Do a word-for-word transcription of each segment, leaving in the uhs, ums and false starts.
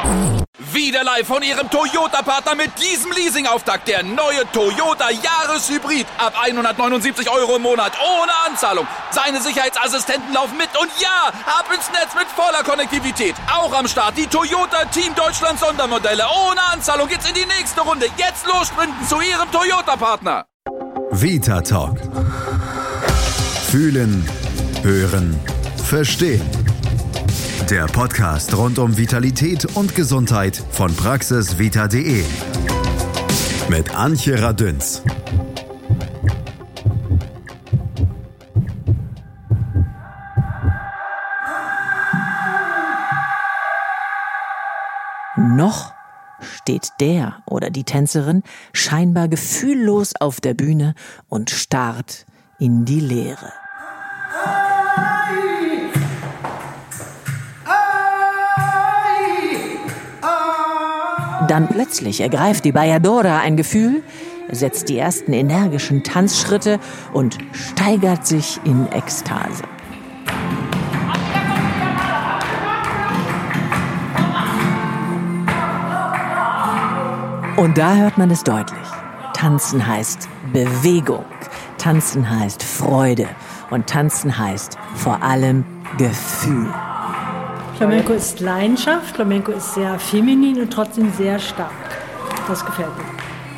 Wieder live von Ihrem Toyota-Partner mit diesem Leasing-Auftakt. Der neue Toyota Jahreshybrid. Ab hundertneunundsiebzig Euro im Monat. Ohne Anzahlung. Seine Sicherheitsassistenten laufen mit. Und ja, ab ins Netz mit voller Konnektivität. Auch am Start die Toyota Team Deutschland Sondermodelle. Ohne Anzahlung geht's in die nächste Runde. Jetzt los sprinten zu Ihrem Toyota-Partner. Vita Talk. Fühlen, hören, verstehen. Der Podcast rund um Vitalität und Gesundheit von praxisvita punkt de mit Antje Radünz. Noch steht der oder die Tänzerin scheinbar gefühllos auf der Bühne und starrt in die Leere. Dann plötzlich ergreift die Balladora ein Gefühl, setzt die ersten energischen Tanzschritte und steigert sich in Ekstase. Und da hört man es deutlich. Tanzen heißt Bewegung, Tanzen heißt Freude und Tanzen heißt vor allem Gefühl. Flamenco ist Leidenschaft, Flamenco ist sehr feminin und trotzdem sehr stark. Das gefällt mir.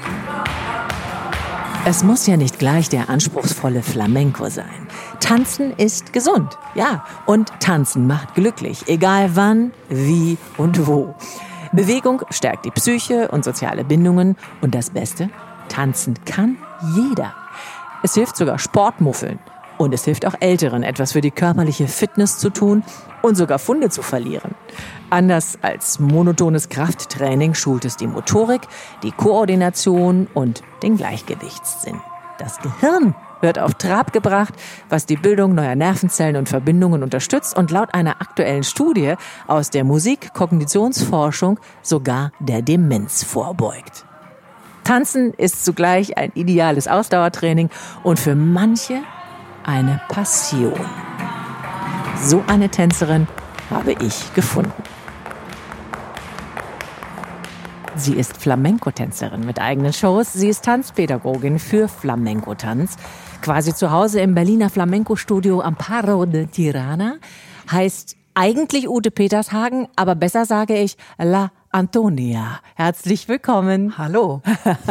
Es muss ja nicht gleich der anspruchsvolle Flamenco sein. Tanzen ist gesund, ja. Und Tanzen macht glücklich, egal wann, wie und wo. Bewegung stärkt die Psyche und soziale Bindungen. Und das Beste, tanzen kann jeder. Es hilft sogar Sportmuffeln. Und es hilft auch Älteren, etwas für die körperliche Fitness zu tun und sogar Funde zu verlieren. Anders als monotones Krafttraining schult es die Motorik, die Koordination und den Gleichgewichtssinn. Das Gehirn wird auf Trab gebracht, was die Bildung neuer Nervenzellen und Verbindungen unterstützt und laut einer aktuellen Studie aus der Musik-Kognitionsforschung sogar der Demenz vorbeugt. Tanzen ist zugleich ein ideales Ausdauertraining und für manche eine Passion. So eine Tänzerin habe ich gefunden. Sie ist Flamenco-Tänzerin mit eigenen Shows. Sie ist Tanzpädagogin für Flamenco-Tanz. Quasi zu Hause im Berliner Flamenco-Studio Amparo de Tirana. Heißt eigentlich Ute Petershagen, aber besser sage ich La Antonia. Herzlich willkommen. Hallo.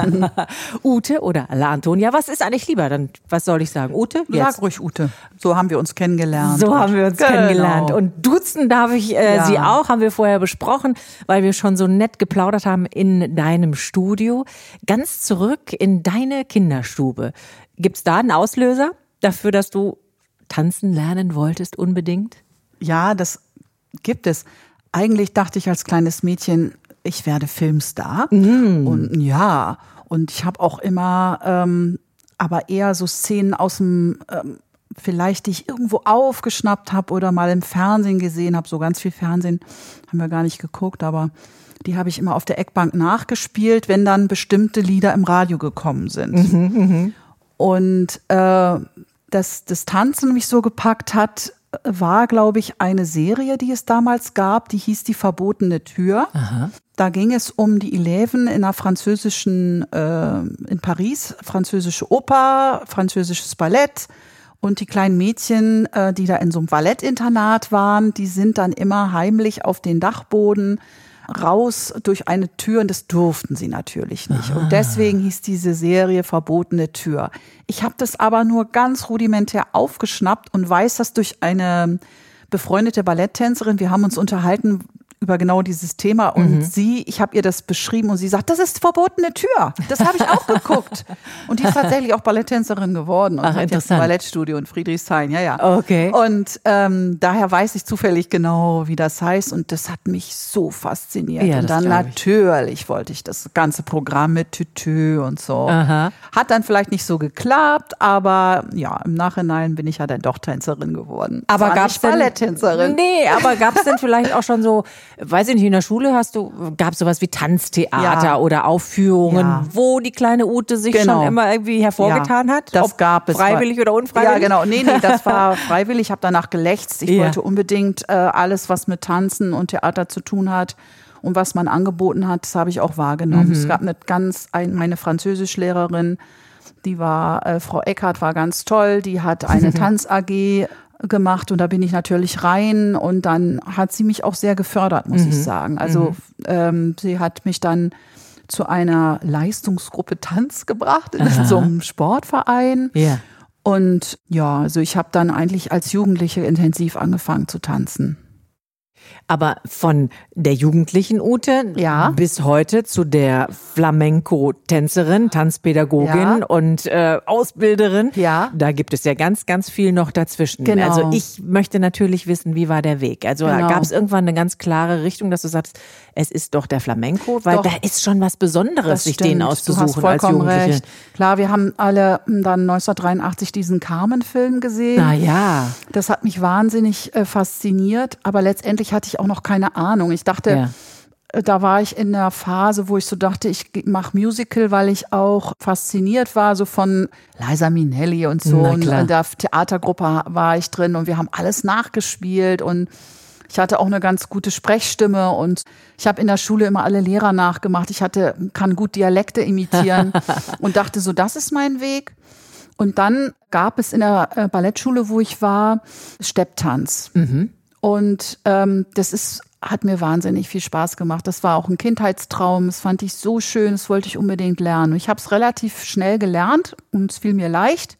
Ute oder La Antonia, was ist eigentlich lieber? Dann, was soll ich sagen? Ute? Jetzt. Sag ruhig Ute. So haben wir uns kennengelernt. So haben wir uns genau. kennengelernt. Und duzen darf ich äh, ja. Sie auch, haben wir vorher besprochen, weil wir schon so nett geplaudert haben in deinem Studio. Ganz zurück in deine Kinderstube. Gibt's da einen Auslöser dafür, dass du tanzen lernen wolltest unbedingt? Ja, das gibt es. Eigentlich dachte ich als kleines Mädchen, ich werde Filmstar. Mhm. Und ja, und ich habe auch immer, ähm, aber eher so Szenen aus dem, ähm, vielleicht die ich irgendwo aufgeschnappt habe oder mal im Fernsehen gesehen habe. So ganz viel Fernsehen haben wir gar nicht geguckt, aber die habe ich immer auf der Eckbank nachgespielt, wenn dann bestimmte Lieder im Radio gekommen sind. Mhm, mh. Und äh, dass das Tanzen mich so gepackt hat, war, glaube ich, eine Serie, die es damals gab, die hieß Die verbotene Tür. Aha. Da ging es um die Eleven in einer französischen, äh, in Paris, französische Oper, französisches Ballett. Und die kleinen Mädchen, äh, die da in so einem Ballettinternat waren, die sind dann immer heimlich auf den Dachboden raus durch eine Tür, und das durften sie natürlich nicht. Aha. Und deswegen hieß diese Serie Verbotene Tür. Ich habe das aber nur ganz rudimentär aufgeschnappt und weiß das durch eine befreundete Balletttänzerin. Wir haben uns unterhalten über genau dieses Thema und mhm. sie, ich habe ihr das beschrieben und sie sagt, das ist Verbotene Tür. Das habe ich auch geguckt. Und die ist tatsächlich auch Balletttänzerin geworden und Ach, hat jetzt ein Ballettstudio in Friedrichshain. Ja, ja. Okay. Und ähm, daher weiß ich zufällig genau, wie das heißt, und das hat mich so fasziniert. Ja, und dann natürlich wollte ich das ganze Programm mit Tütü und so. Aha. Hat dann vielleicht nicht so geklappt, aber ja, im Nachhinein bin ich ja dann doch Tänzerin geworden. Aber gab es Balletttänzerin? Nee, aber gab es denn vielleicht auch schon so, weiß ich nicht, in der Schule hast du, gab es sowas wie Tanztheater ja. oder Aufführungen, ja. wo die kleine Ute sich genau. schon immer irgendwie hervorgetan ja, hat? Das Ob gab es. Freiwillig oder unfreiwillig? Ja, genau. Nee, nee, das war freiwillig. Ich habe danach gelächzt. Ich ja. wollte unbedingt äh, alles, was mit Tanzen und Theater zu tun hat. Und was man angeboten hat, das habe ich auch wahrgenommen. Mhm. Es gab eine ganz, ein, meine Französischlehrerin, die war, äh, Frau Eckhardt war ganz toll, die hat eine Tanz-A G gemacht und da bin ich natürlich rein und dann hat sie mich auch sehr gefördert, muss mhm. ich sagen. Also mhm. ähm, sie hat mich dann zu einer Leistungsgruppe Tanz gebracht in Aha. so einem Sportverein. Ja. Und ja, also ich habe dann eigentlich als Jugendliche intensiv angefangen zu tanzen. Aber von der jugendlichen Ute ja. bis heute zu der Flamenco-Tänzerin, Tanzpädagogin ja. und äh, Ausbilderin, ja. da gibt es ja ganz, ganz viel noch dazwischen. Genau. Also ich möchte natürlich wissen, wie war der Weg? Also genau. gab es irgendwann eine ganz klare Richtung, dass du sagst, es ist doch der Flamenco, weil doch. da ist schon was Besonderes, sich den auszusuchen du hast vollkommen als Jugendliche. Recht. Klar, wir haben alle dann neunzehnhundertdreiundachtzig diesen Carmen-Film gesehen. Na ja. Das hat mich wahnsinnig äh, fasziniert, aber letztendlich hatte ich auch noch keine Ahnung. Ich dachte, ja. da war ich in der Phase, wo ich so dachte, ich mache Musical, weil ich auch fasziniert war, so von Liza Minnelli und so. Und in der Theatergruppe war ich drin und wir haben alles nachgespielt und ich hatte auch eine ganz gute Sprechstimme und ich habe in der Schule immer alle Lehrer nachgemacht. Ich hatte, kann gut Dialekte imitieren und dachte so, das ist mein Weg. Und dann gab es in der Ballettschule, wo ich war, Stepptanz. Mhm. Und ähm, das ist, hat mir wahnsinnig viel Spaß gemacht. Das war auch ein Kindheitstraum. Das fand ich so schön. Das wollte ich unbedingt lernen. Und ich habe es relativ schnell gelernt und es fiel mir leicht.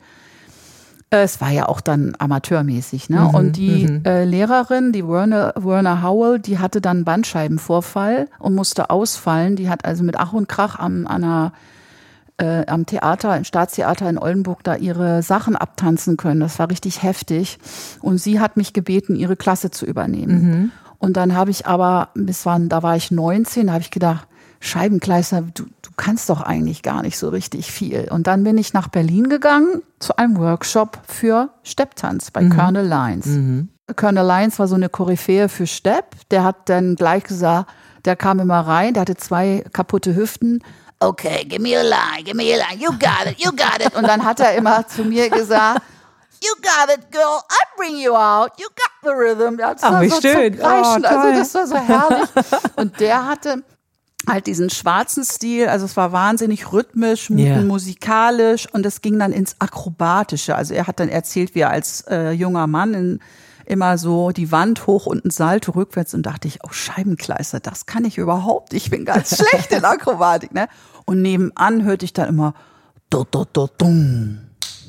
Äh, es war ja auch dann amateurmäßig, ne? Mhm, und die mhm. äh, Lehrerin, die Werner, Werner Howell, die hatte dann einen Bandscheibenvorfall und musste ausfallen. Die hat also mit Ach und Krach am, an einer Äh, am Theater, im Staatstheater in Oldenburg da ihre Sachen abtanzen können. Das war richtig heftig. Und sie hat mich gebeten, ihre Klasse zu übernehmen. Mhm. Und dann habe ich aber, bis wann, da war ich neunzehn, da habe ich gedacht, Scheibenkleister, du, du kannst doch eigentlich gar nicht so richtig viel. Und dann bin ich nach Berlin gegangen zu einem Workshop für Stepptanz bei mhm. Colonel Lyons. Mhm. Colonel Lyons war so eine Koryphäe für Stepp. Der hat dann gleich gesagt, der kam immer rein, der hatte zwei kaputte Hüften. Okay, give me a line, give me a line, you got it, you got it. Und dann hat er immer zu mir gesagt, you got it, girl, I bring you out, you got the rhythm. Das war war so schön. Oh, also das war so herrlich. Und der hatte halt diesen schwarzen Stil, also es war wahnsinnig rhythmisch, yeah. musikalisch und es ging dann ins Akrobatische. Also er hat dann erzählt, wie er als äh, junger Mann in immer so die Wand hoch und ein Salto rückwärts und dachte ich, oh Scheibenkleister, das kann ich überhaupt. Ich bin ganz schlecht in Akrobatik, ne? Und nebenan hörte ich dann immer do, do, do, dum.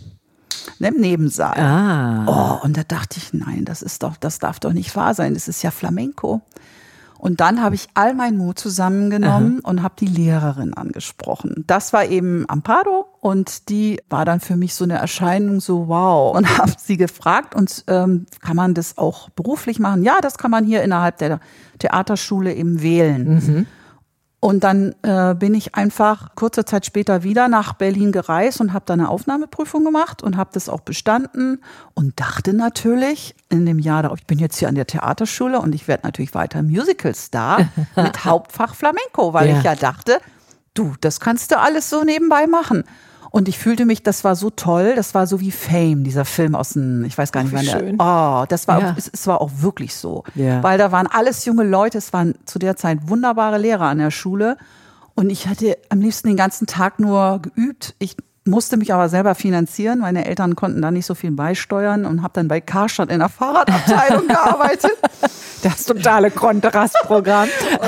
Ne, im Nebensaal. Ah. Oh, und da dachte ich, nein, das ist doch, das darf doch nicht wahr sein. Das ist ja Flamenco. Und dann habe ich all meinen Mut zusammengenommen Aha. und habe die Lehrerin angesprochen. Das war eben Amparo und die war dann für mich so eine Erscheinung, so wow. Und habe sie gefragt, und ähm, kann man das auch beruflich machen? Ja, das kann man hier innerhalb der Theaterschule eben wählen. Mhm. Und dann äh, bin ich einfach kurze Zeit später wieder nach Berlin gereist und habe da eine Aufnahmeprüfung gemacht und habe das auch bestanden und dachte natürlich in dem Jahr darauf, ich bin jetzt hier an der Theaterschule und ich werde natürlich weiter Musicalstar mit Hauptfach Flamenco, weil ja. ich ja dachte, du, das kannst du alles so nebenbei machen. Und ich fühlte mich, das war so toll, das war so wie Fame, dieser Film aus dem, ich weiß gar nicht, wann der, oh, das war, ja. es, es war auch wirklich so. Ja. Weil da waren alles junge Leute, es waren zu der Zeit wunderbare Lehrer an der Schule. Und ich hatte am liebsten den ganzen Tag nur geübt. Ich musste mich aber selber finanzieren. Meine Eltern konnten da nicht so viel beisteuern und habe dann bei Karstadt in der Fahrradabteilung gearbeitet. Das totale Kontrastprogramm.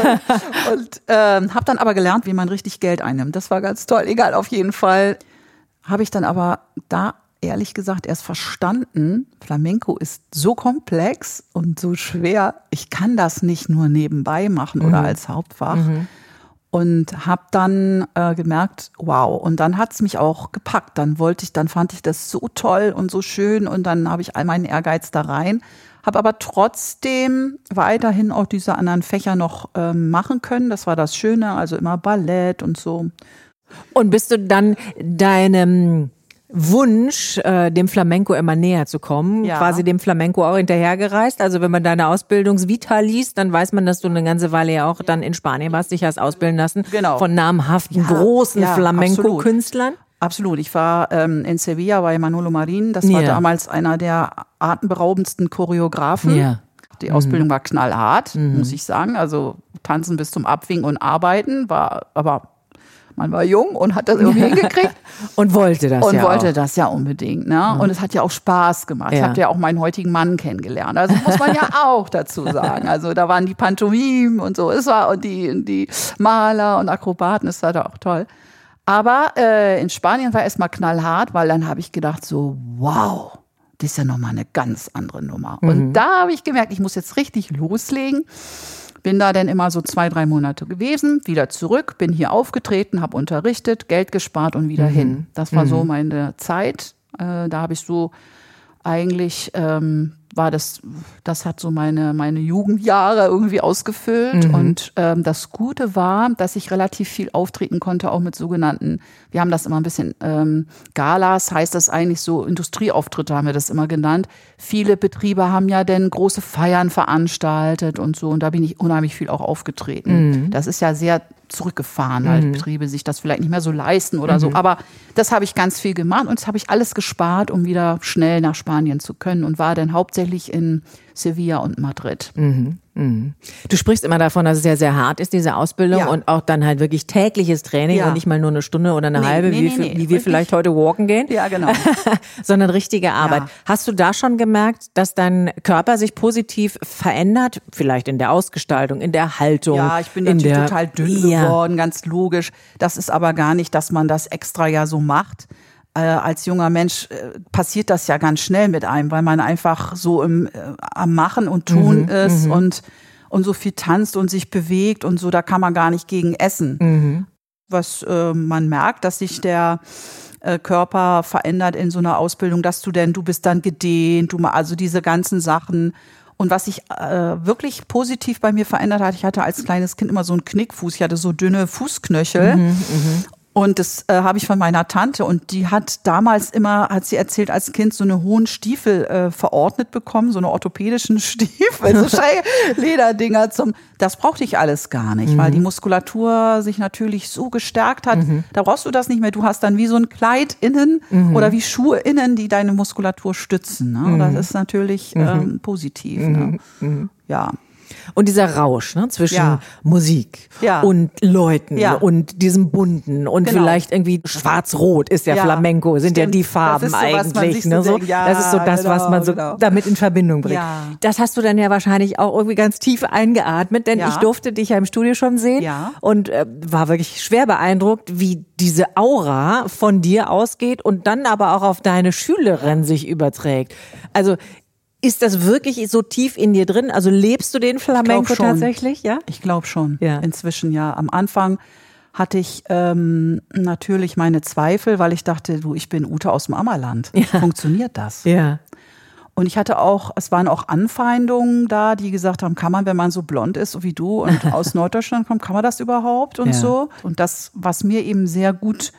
und und ähm, habe dann aber gelernt, wie man richtig Geld einnimmt. Das war ganz toll. Egal, auf jeden Fall. Habe ich dann aber da ehrlich gesagt erst verstanden, Flamenco ist so komplex und so schwer, ich kann das nicht nur nebenbei machen mhm. oder als Hauptfach. Mhm. Und habe dann äh, gemerkt, wow, und dann hat's mich auch gepackt. Dann wollte ich, dann fand ich das so toll und so schön und dann habe ich all meinen Ehrgeiz da rein, habe aber trotzdem weiterhin auch diese anderen Fächer noch ähm, machen können. Das war das Schöne, also immer Ballett und so. Und bist du dann deinem Wunsch, äh, dem Flamenco immer näher zu kommen, ja. quasi dem Flamenco auch hinterhergereist? Also wenn man deine Ausbildungsvita liest, dann weiß man, dass du eine ganze Weile ja auch dann in Spanien warst, dich hast ausbilden lassen genau. von namhaften, ja, großen ja, Flamenco-Künstlern. Absolut. Ich war ähm, in Sevilla bei Manolo Marin. Das war ja. damals einer der atemberaubendsten Choreografen. Ja. Die Ausbildung mhm. war knallhart, mhm. muss ich sagen. Also tanzen bis zum Abwinken und arbeiten, war aber man war jung und hat das irgendwie hingekriegt. Und wollte das und ja Und wollte auch. das ja unbedingt. Ne? Mhm. Und es hat ja auch Spaß gemacht. Ja. Ich habe ja auch meinen heutigen Mann kennengelernt. Also muss man ja auch dazu sagen. Also da waren die Pantomimen und so. Es war und die, die Maler und Akrobaten. Das war da auch toll. Aber äh, in Spanien war erstmal knallhart, weil dann habe ich gedacht so, wow, das ist ja nochmal eine ganz andere Nummer. Mhm. Und da habe ich gemerkt, ich muss jetzt richtig loslegen. Bin da dann immer so zwei, drei Monate gewesen, wieder zurück, bin hier aufgetreten, habe unterrichtet, Geld gespart und wieder mhm. hin. Das war mhm. so meine Zeit. Äh, da habe ich so eigentlich, ähm, war das, das hat so meine, meine Jugendjahre irgendwie ausgefüllt. Mhm. Und ähm, das Gute war, dass ich relativ viel auftreten konnte, auch mit sogenannten, wir haben das immer ein bisschen ähm, Galas, heißt das eigentlich so, Industrieauftritte haben wir das immer genannt. Viele Betriebe haben ja dann große Feiern veranstaltet und so. Und da bin ich unheimlich viel auch aufgetreten. Mhm. Das ist ja sehr zurückgefahren, weil mhm. Betriebe sich das vielleicht nicht mehr so leisten oder mhm. so. Aber das habe ich ganz viel gemacht und das habe ich alles gespart, um wieder schnell nach Spanien zu können und war dann hauptsächlich in Sevilla und Madrid. Mhm. Mhm. Du sprichst immer davon, dass es sehr, sehr hart ist, diese Ausbildung ja. und auch dann halt wirklich tägliches Training ja. und nicht mal nur eine Stunde oder eine nee, halbe, nee, wie, nee, nee. wie wir vielleicht heute walken gehen. Ja, genau. Sondern richtige Arbeit. Ja. Hast du da schon gemerkt, dass dein Körper sich positiv verändert? Vielleicht in der Ausgestaltung, in der Haltung? Ja, ich bin natürlich der, total dünn ja. geworden, ganz logisch. Das ist aber gar nicht, dass man das extra ja so macht. Äh, als junger Mensch äh, passiert das ja ganz schnell mit einem, weil man einfach so im, äh, am Machen und Tun mhm, ist mhm. und, und so viel tanzt und sich bewegt und so, da kann man gar nicht gegen essen. Mhm. Was äh, man merkt, dass sich der äh, Körper verändert in so einer Ausbildung, dass du denn, du bist dann gedehnt, du also diese ganzen Sachen. Und was sich äh, wirklich positiv bei mir verändert hat, ich hatte als kleines Kind immer so einen Knickfuß, ich hatte so dünne Fußknöchel. Mhm, mh. Und das äh, habe ich von meiner Tante und die hat damals immer, hat sie erzählt, als Kind so eine hohen Stiefel äh, verordnet bekommen, so eine orthopädischen Stiefel, so schräge Lederdinger zum, das brauchte ich alles gar nicht, mhm. weil die Muskulatur sich natürlich so gestärkt hat, mhm. da brauchst du das nicht mehr, du hast dann wie so ein Kleid innen mhm. oder wie Schuhe innen, die deine Muskulatur stützen, ne? Mhm. Das ist natürlich mhm. ähm, positiv, mhm. ne? Mhm. Ja. Und dieser Rausch ne, zwischen ja. Musik ja. und Leuten ja. und diesem Bunten und genau. vielleicht irgendwie Schwarz-Rot ist ja, ja Flamenco, sind Stimmt. ja die Farben so, eigentlich. Ne, so so. ja, das ist so das, genau, was man so genau. damit in Verbindung bringt. Ja. Das hast du dann ja wahrscheinlich auch irgendwie ganz tief eingeatmet, denn ja. ich durfte dich ja im Studio schon sehen ja. und äh, war wirklich schwer beeindruckt, wie diese Aura von dir ausgeht und dann aber auch auf deine Schülerin sich überträgt. Also ist das wirklich so tief in dir drin? Also lebst du den Flamenco tatsächlich? Ja? Ich glaube schon. Ja. Inzwischen ja. Am Anfang hatte ich ähm, natürlich meine Zweifel, weil ich dachte, du, ich bin Ute aus dem Ammerland. Ja. Funktioniert das? Ja. Und ich hatte auch, es waren auch Anfeindungen da, die gesagt haben, kann man, wenn man so blond ist so wie du und aus Norddeutschland kommt, kann man das überhaupt und ja. so? Und das, was mir eben sehr gut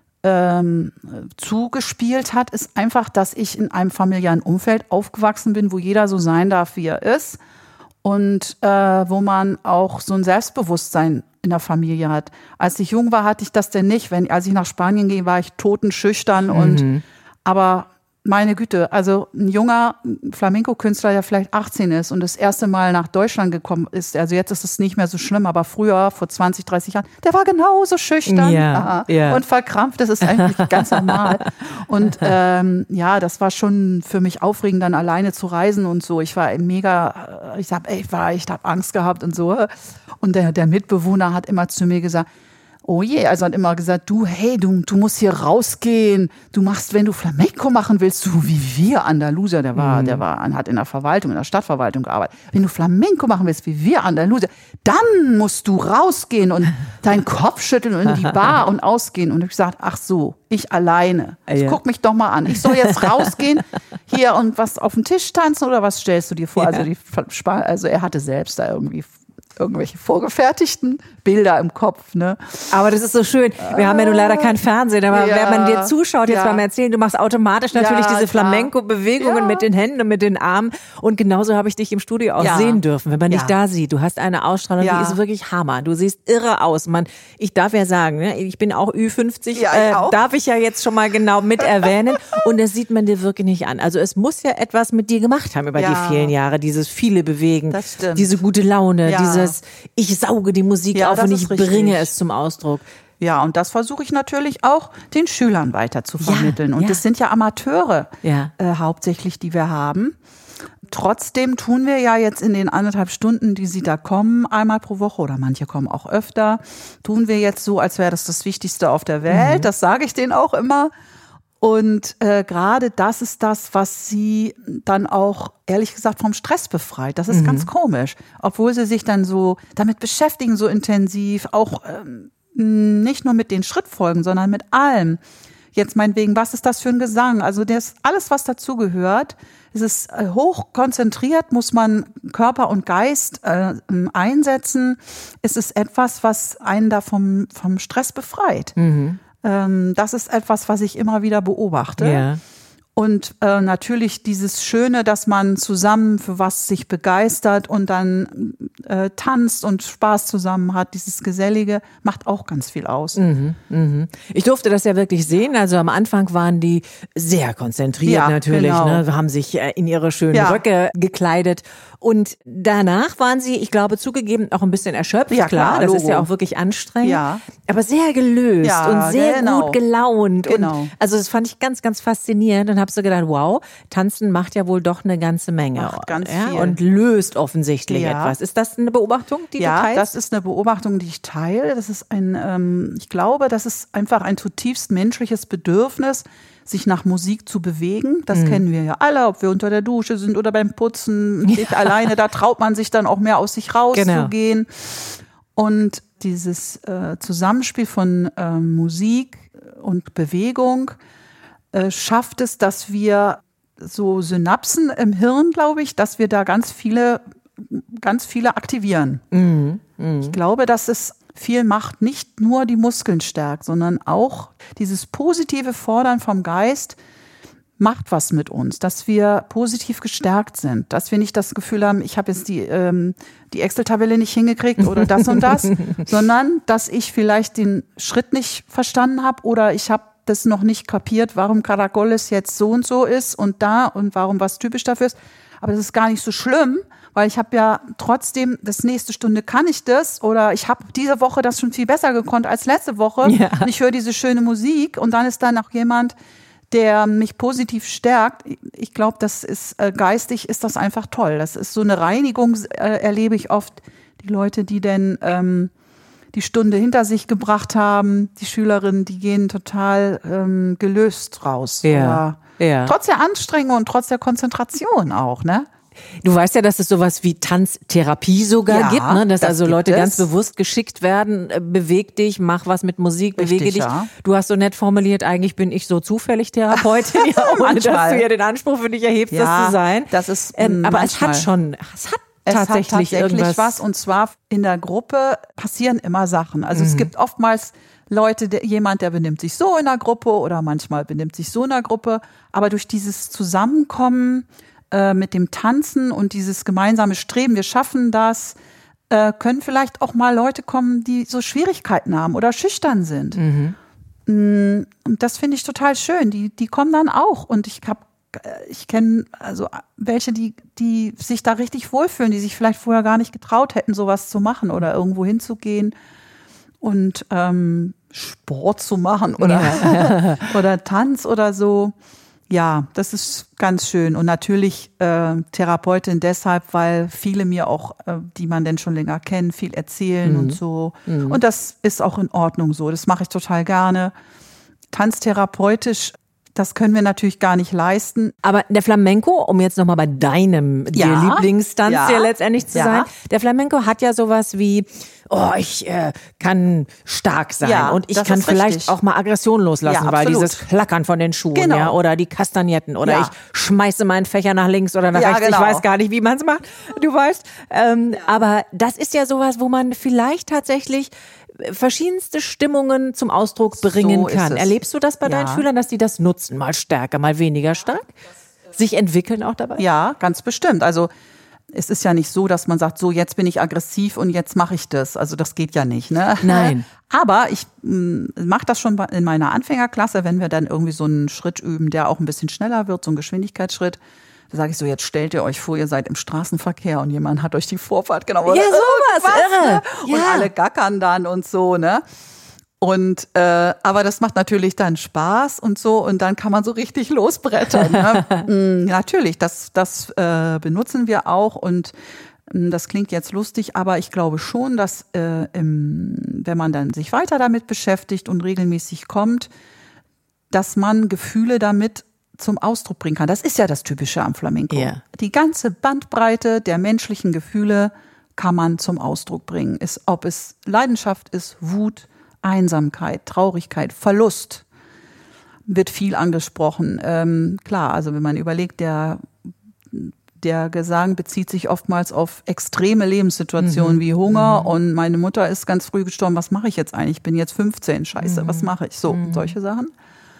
Ähm, zugespielt hat, ist einfach, dass ich in einem familiären Umfeld aufgewachsen bin, wo jeder so sein darf, wie er ist und äh, wo man auch so ein Selbstbewusstsein in der Familie hat. Als ich jung war, hatte ich das denn nicht. Wenn, als ich nach Spanien ging, war ich totenschüchtern mhm. und aber meine Güte, also ein junger Flamenco-Künstler, der vielleicht achtzehn ist und das erste Mal nach Deutschland gekommen ist, also jetzt ist es nicht mehr so schlimm, aber früher, vor zwanzig, dreißig Jahren, der war genauso schüchtern ja, ja. und verkrampft, das ist eigentlich ganz normal. Und ähm, ja, das war schon für mich aufregend, dann alleine zu reisen und so. Ich war mega, ich hab, ich war, ich habe Angst gehabt und so. Und der, der Mitbewohner hat immer zu mir gesagt, oh je, also hat immer gesagt, du, hey, du, du musst hier rausgehen, du machst, wenn du Flamenco machen willst, so wie wir Andalusier, der war, mhm. der war, hat in der Verwaltung, in der Stadtverwaltung gearbeitet, wenn du Flamenco machen willst, wie wir Andalusier, dann musst du rausgehen und deinen Kopf schütteln und in die Bar und ausgehen. Und ich gesagt, ach so, ich alleine, ich ja. guck mich doch mal an, ich soll jetzt rausgehen hier und was auf den Tisch tanzen oder was stellst du dir vor? Ja. Also, die, also er hatte selbst da irgendwie irgendwelche vorgefertigten Bilder im Kopf, ne? Aber das ist so schön. Wir haben ja nun leider kein Fernsehen, aber ja, wenn man dir zuschaut, jetzt ja. beim Erzählen, du machst automatisch natürlich ja, diese Flamenco-Bewegungen ja. mit den Händen und mit den Armen. Und genauso habe ich dich im Studio auch ja. sehen dürfen, wenn man dich ja. da sieht. Du hast eine Ausstrahlung, ja. die ist wirklich Hammer. Du siehst irre aus. Man, ich darf ja sagen, ne, ich bin auch Ü fünfzig, ja, ich äh, auch. darf ich ja jetzt schon mal genau mit erwähnen. Und das sieht man dir wirklich nicht an. Also es muss ja etwas mit dir gemacht haben über ja. die vielen Jahre, dieses viele Bewegen, das stimmt. diese gute Laune, ja. diese dieses, ich sauge die Musik Ja, auf das und ist ich richtig. bringe es zum Ausdruck. Ja, und das versuche ich natürlich auch den Schülern weiter zu vermitteln. Ja, und ja. das sind ja Amateure Ja. äh, hauptsächlich, die wir haben. Trotzdem tun wir ja jetzt in den anderthalb Stunden, die sie da kommen, einmal pro Woche oder manche kommen auch öfter, tun wir jetzt so, als wäre das das Wichtigste auf der Welt. Mhm. Das sage ich denen auch immer. Und äh, gerade das ist das, was sie dann auch, ehrlich gesagt, vom Stress befreit. Das ist mhm. ganz komisch. Obwohl sie sich dann so damit beschäftigen, so intensiv, auch ähm, nicht nur mit den Schrittfolgen, sondern mit allem. Jetzt meinetwegen, was ist das für ein Gesang? Also das alles, was dazugehört. Es ist äh, hoch konzentriert, muss man Körper und Geist äh, einsetzen. Es ist etwas, was einen da vom, vom Stress befreit. Mhm. Ähm, das ist etwas, was ich immer wieder beobachte. Ja. Und äh, natürlich dieses Schöne, dass man zusammen für was sich begeistert und dann äh, tanzt und Spaß zusammen hat, dieses Gesellige, macht auch ganz viel aus. Mhm, mhm. Ich durfte das ja wirklich sehen. Also am Anfang waren die sehr konzentriert ja, natürlich, genau. ne? Haben sich in ihre schönen ja. Röcke gekleidet. Und danach waren sie, ich glaube, zugegeben auch ein bisschen erschöpft. Ja, klar, klar, das Logo. ist ja auch wirklich anstrengend. Ja. Aber sehr gelöst ja, und sehr genau. gut gelaunt. Genau. Und also das fand ich ganz, ganz faszinierend und habe so gedacht, wow, Tanzen macht ja wohl doch eine ganze Menge. Macht ganz ja? viel. Und löst offensichtlich Ja. etwas. Ist das eine Beobachtung, die ja, du teilst? das ist eine Beobachtung, die ich teile. Das ist ein, ähm, ich glaube, das ist einfach ein zutiefst menschliches Bedürfnis, sich nach Musik zu bewegen. Das mhm. kennen wir ja alle, ob wir unter der Dusche sind oder beim Putzen. Ja. Nicht alleine, da traut man sich dann auch mehr aus sich rauszugehen. Genau. Und dieses äh, Zusammenspiel von äh, Musik und Bewegung äh, schafft es, dass wir so Synapsen im Hirn, glaube ich, dass wir da ganz viele, ganz viele aktivieren. Mhm. Mhm. Ich glaube, dass es viel macht, nicht nur die Muskeln stärkt, sondern auch dieses positive Fordern vom Geist macht was mit uns, dass wir positiv gestärkt sind, dass wir nicht das Gefühl haben, ich habe jetzt die, ähm, die Excel-Tabelle nicht hingekriegt oder das und das, sondern dass ich vielleicht den Schritt nicht verstanden habe oder ich habe das noch nicht kapiert, warum Caracoles jetzt so und so ist und da und warum was typisch dafür ist. Aber das ist gar nicht so schlimm, weil ich habe ja trotzdem, das nächste Stunde kann ich das oder ich habe diese Woche das schon viel besser gekonnt als letzte Woche. Ja. Und ich höre diese schöne Musik und dann ist da noch jemand, der mich positiv stärkt. Ich glaube, das ist äh, geistig ist das einfach toll. Das ist so eine Reinigung, äh, erlebe ich oft. Die Leute, die denn ähm, die Stunde hinter sich gebracht haben, die Schülerinnen, die gehen total ähm, gelöst raus. Ja. Ja. Trotz der Anstrengung und trotz der Konzentration auch, ne? Du weißt ja, dass es sowas wie Tanztherapie sogar ja, gibt, ne? dass das also Leute es. ganz bewusst geschickt werden, äh, beweg dich, mach was mit Musik, Richtig, bewege dich. Ja. Du hast so nett formuliert, eigentlich bin ich so zufällig Therapeutin, ja, ohne dass du ja den Anspruch für dich erhebst, ja, das zu sein. Das ist ähm, aber manchmal. es hat schon, es hat Es tatsächlich, hat tatsächlich irgendwas. was und zwar in der Gruppe passieren immer Sachen. Also mhm. es gibt oftmals Leute, der, jemand, der benimmt sich so in der Gruppe oder manchmal benimmt sich so in der Gruppe, aber durch dieses Zusammenkommen äh, mit dem Tanzen und dieses gemeinsame Streben, wir schaffen das, äh, können vielleicht auch mal Leute kommen, die so Schwierigkeiten haben oder schüchtern sind. Mhm. Und das finde ich total schön. Die, die kommen dann auch und ich habe Ich kenne also welche, die, die sich da richtig wohlfühlen, die sich vielleicht vorher gar nicht getraut hätten, sowas zu machen oder irgendwo hinzugehen und ähm, Sport zu machen oder, ja. oder Tanz oder so. Ja, das ist ganz schön. Und natürlich äh, Therapeutin deshalb, weil viele mir auch, äh, die man denn schon länger kennt, viel erzählen mhm. und so. Mhm. Und das ist auch in Ordnung so. Das mache ich total gerne. Tanztherapeutisch, das können wir natürlich gar nicht leisten. Aber der Flamenco, um jetzt nochmal bei deinem ja, dir Lieblingstanz ja, ja letztendlich zu ja. sein, der Flamenco hat ja sowas wie, oh, ich äh, kann stark sein ja, und ich kann vielleicht richtig. auch mal Aggression loslassen, ja, weil dieses Klackern von den Schuhen genau. ja, oder die Kastagnetten oder ja. ich schmeiße meinen Fächer nach links oder nach ja, rechts. genau. Ich weiß gar nicht, wie man es macht, du weißt. Ähm, ja. Aber das ist ja sowas, wo man vielleicht tatsächlich verschiedenste Stimmungen zum Ausdruck bringen so kann. Erlebst du das bei ja. deinen Schülern, dass die das nutzen? Mal stärker, mal weniger stark? Sich entwickeln auch dabei? Ja, ganz bestimmt. Also es ist ja nicht so, dass man sagt, so jetzt bin ich aggressiv und jetzt mache ich das. Also das geht ja nicht. Ne? Nein. Aber ich mache das schon in meiner Anfängerklasse, wenn wir dann irgendwie so einen Schritt üben, der auch ein bisschen schneller wird, so ein Geschwindigkeitsschritt. Da sage ich so, jetzt stellt ihr euch vor, ihr seid im Straßenverkehr und jemand hat euch die Vorfahrt genommen. Ja, sowas, irre. Ne? Und Ja. alle gackern dann und so, ne? Und äh, aber das macht natürlich dann Spaß und so und dann kann man so richtig losbrettern. Ne? mm, natürlich, das das äh, benutzen wir auch und mm, das klingt jetzt lustig, aber ich glaube schon, dass äh, im, wenn man dann sich weiter damit beschäftigt und regelmäßig kommt, dass man Gefühle damit zum Ausdruck bringen kann. Das ist ja das Typische am Flamenco. Ja. Die ganze Bandbreite der menschlichen Gefühle kann man zum Ausdruck bringen. Ist, ob es Leidenschaft ist, Wut, Einsamkeit, Traurigkeit, Verlust, wird viel angesprochen. Ähm, klar, also wenn man überlegt, der, der Gesang bezieht sich oftmals auf extreme Lebenssituationen mhm. wie Hunger mhm. und meine Mutter ist ganz früh gestorben, was mache ich jetzt eigentlich? Ich bin jetzt fünfzehn, scheiße, mhm. was mache ich? So, mhm. solche Sachen.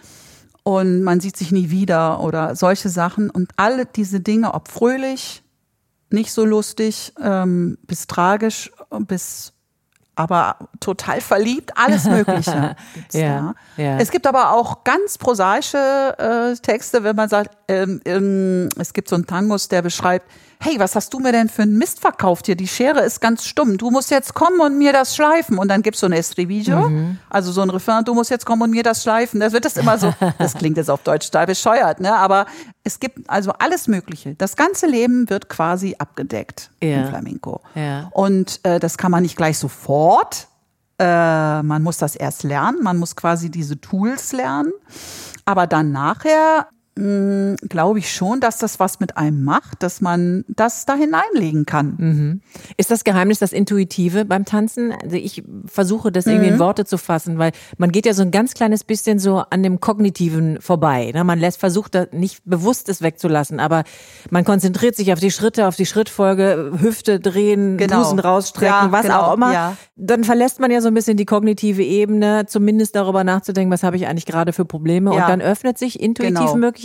Und man sieht sich nie wieder oder solche Sachen und alle diese Dinge, ob fröhlich, nicht so lustig, ähm, bis tragisch, bis aber total verliebt, alles Mögliche gibt's ja, da. ja. Es gibt aber auch ganz prosaische äh, Texte, wenn man sagt, ähm, ähm, es gibt so einen Tangus, der beschreibt, hey, was hast du mir denn für einen Mist verkauft hier? Die Schere ist ganz stumm. Du musst jetzt kommen und mir das schleifen. Und dann gibt's so ein Estribillo, mhm. also so ein Refrain, du musst jetzt kommen und mir das schleifen. Da wird das immer so, das klingt jetzt auf Deutsch total bescheuert, ne? Aber es gibt also alles Mögliche. Das ganze Leben wird quasi abgedeckt ja. im Flamenco. Ja. Und äh, das kann man nicht gleich sofort. Äh, man muss das erst lernen. Man muss quasi diese Tools lernen. Aber dann nachher glaube ich schon, dass das was mit einem macht, dass man das da hineinlegen kann. Mhm. Ist das Geheimnis das Intuitive beim Tanzen? Also ich versuche das irgendwie mhm. in Worte zu fassen, weil man geht ja so ein ganz kleines bisschen so an dem Kognitiven vorbei. Man lässt, versucht da nicht bewusst es wegzulassen, aber man konzentriert sich auf die Schritte, auf die Schrittfolge, Hüfte drehen, genau. Busen rausstrecken, ja, was genau. auch immer. Ja. Dann verlässt man ja so ein bisschen die kognitive Ebene, zumindest darüber nachzudenken, was habe ich eigentlich gerade für Probleme. Ja. Und dann öffnet sich intuitiv genau. möglicherweise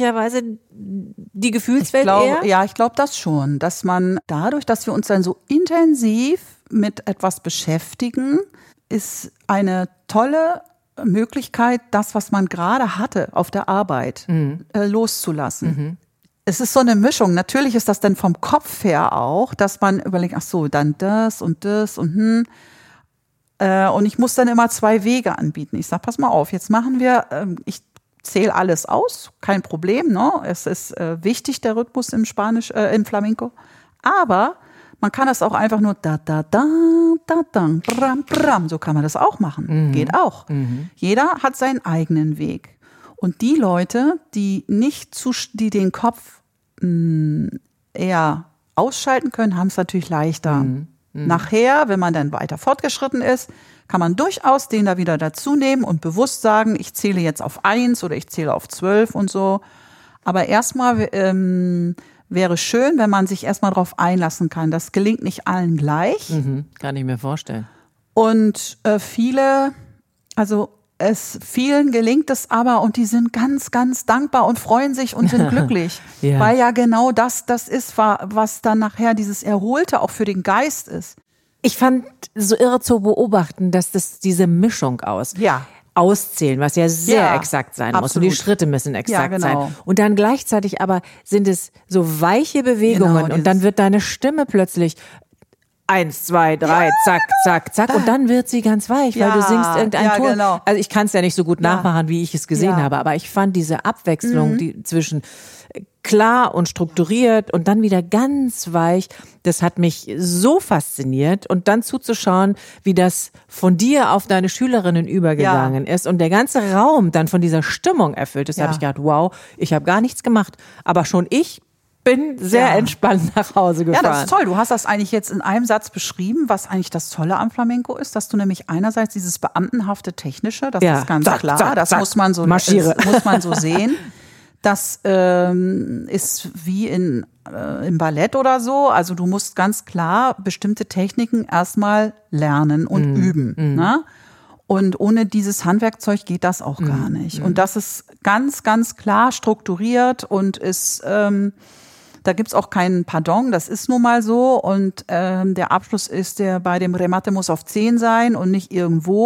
die Gefühlswelt ich glaube, eher? Ja, ich glaube das schon, dass man dadurch, dass wir uns dann so intensiv mit etwas beschäftigen, ist eine tolle Möglichkeit, das, was man gerade hatte auf der Arbeit, mhm. äh, loszulassen. Mhm. Es ist so eine Mischung. Natürlich ist das dann vom Kopf her auch, dass man überlegt, ach so, dann das und das und hm. Äh, und ich muss dann immer zwei Wege anbieten. Ich sag, pass mal auf, jetzt machen wir, ähm, ich zähle alles aus, kein Problem, ne? Es ist äh, wichtig, der Rhythmus im Spanisch, äh, im Flamenco. Aber man kann das auch einfach nur da, da, da, da, da, bram, bram. So kann man das auch machen. Mhm. Geht auch. Mhm. Jeder hat seinen eigenen Weg. Und die Leute, die nicht zu, die den Kopf mh, eher ausschalten können, haben es natürlich leichter. Mhm. Mhm. Nachher, wenn man dann weiter fortgeschritten ist, kann man durchaus den da wieder dazu nehmen und bewusst sagen, ich zähle jetzt auf eins oder ich zähle auf zwölf und so. Aber erstmal ähm, wäre schön, wenn man sich erstmal darauf einlassen kann. Das gelingt nicht allen gleich. Mhm, kann ich mir vorstellen. Und äh, viele, also es vielen gelingt es aber und die sind ganz, ganz dankbar und freuen sich und sind glücklich. Ja. Weil ja genau das das ist, was dann nachher dieses Erholte auch für den Geist ist. Ich fand so irre zu beobachten, dass das diese Mischung aus ja. Auszählen, was ja sehr ja, exakt sein absolut. muss und die Schritte müssen exakt ja, genau. sein. Und dann gleichzeitig aber sind es so weiche Bewegungen genau, und dann wird deine Stimme plötzlich eins, zwei, drei, ja. zack, zack, zack und dann wird sie ganz weich, weil ja, du singst irgendein ja, Ton. Genau. Also ich kann es ja nicht so gut ja. nachmachen, wie ich es gesehen ja. habe, aber ich fand diese Abwechslung mhm. die zwischen klar und strukturiert und dann wieder ganz weich, das hat mich so fasziniert und dann zuzuschauen, wie das von dir auf deine Schülerinnen übergegangen ja. ist und der ganze Raum dann von dieser Stimmung erfüllt ist, ja. habe ich gedacht, wow, ich habe gar nichts gemacht, aber schon ich bin sehr ja. entspannt nach Hause gefahren. Ja, das ist toll. Du hast das eigentlich jetzt in einem Satz beschrieben, was eigentlich das Tolle am Flamenco ist, dass du nämlich einerseits dieses beamtenhafte Technische, das ja. ist ganz zack, klar, zack, das zack. muss man so, Marschiere. Das muss man so sehen. Das ähm, ist wie in, äh, im Ballett oder so. Also du musst ganz klar bestimmte Techniken erstmal lernen und mm. üben. Mm. Ne? Und ohne dieses Handwerkzeug geht das auch mm. gar nicht. Mm. Und das ist ganz, ganz klar strukturiert und ist, ähm, da gibt's auch keinen Pardon, das ist nun mal so. Und ähm, der Abschluss ist, der bei dem Remate muss auf zehn sein und nicht irgendwo.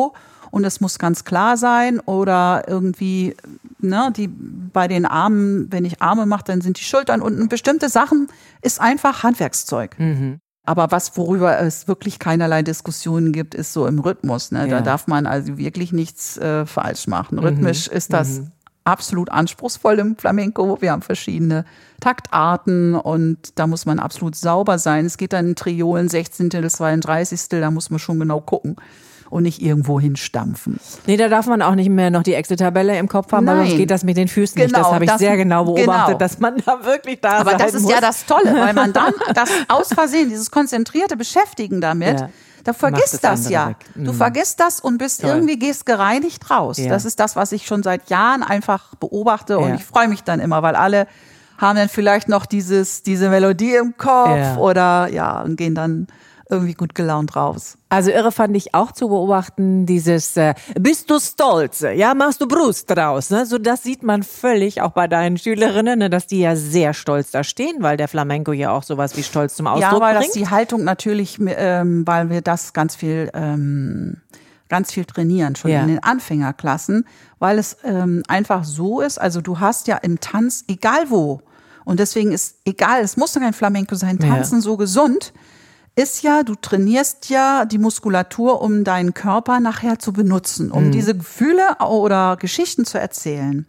und es muss ganz klar sein oder irgendwie, ne, die bei den Armen, wenn ich Arme mache, dann sind die Schultern unten. Bestimmte Sachen ist einfach Handwerkszeug. Mhm. Aber was, worüber es wirklich keinerlei Diskussionen gibt, ist so im Rhythmus. Ne? Ja. Da darf man also wirklich nichts äh, falsch machen. Rhythmisch mhm. ist das mhm. absolut anspruchsvoll im Flamenco. Wir haben verschiedene Taktarten und da muss man absolut sauber sein. Es geht dann in Triolen, Sechzehntel, Zweiunddreißigstel, da muss man schon genau gucken und nicht irgendwo hinstampfen. Nee, da darf man auch nicht mehr noch die Excel-Tabelle im Kopf haben, weil sonst geht das mit den Füßen genau, nicht. Das habe ich das, sehr genau beobachtet, genau. dass man da wirklich da Aber sein das ist muss. ja das Tolle, weil man dann das aus Versehen, dieses konzentrierte Beschäftigen damit, ja. da vergisst das, das ja. Mhm. Du vergisst das und bist Toll. irgendwie, gehst gereinigt raus. Ja. Das ist das, was ich schon seit Jahren einfach beobachte und ja. ich freue mich dann immer, weil alle haben dann vielleicht noch dieses, diese Melodie im Kopf ja. oder ja, und gehen dann irgendwie gut gelaunt raus. Also irre fand ich auch zu beobachten, dieses äh, bist du stolz, ja, machst du Brust draus, ne? So das sieht man völlig auch bei deinen Schülerinnen, ne? Dass die ja sehr stolz da stehen, weil der Flamenco ja auch sowas wie Stolz zum Ausdruck bringt. Ja, weil das die Haltung natürlich, ähm, weil wir das ganz viel, ähm, ganz viel trainieren, schon ja. in den Anfängerklassen, weil es ähm, einfach so ist, also du hast ja im Tanz, egal wo, und deswegen ist, egal, es muss doch kein Flamenco sein, Tanzen ja. so gesund, ist ja, du trainierst ja die Muskulatur, um deinen Körper nachher zu benutzen, um mhm. diese Gefühle oder Geschichten zu erzählen.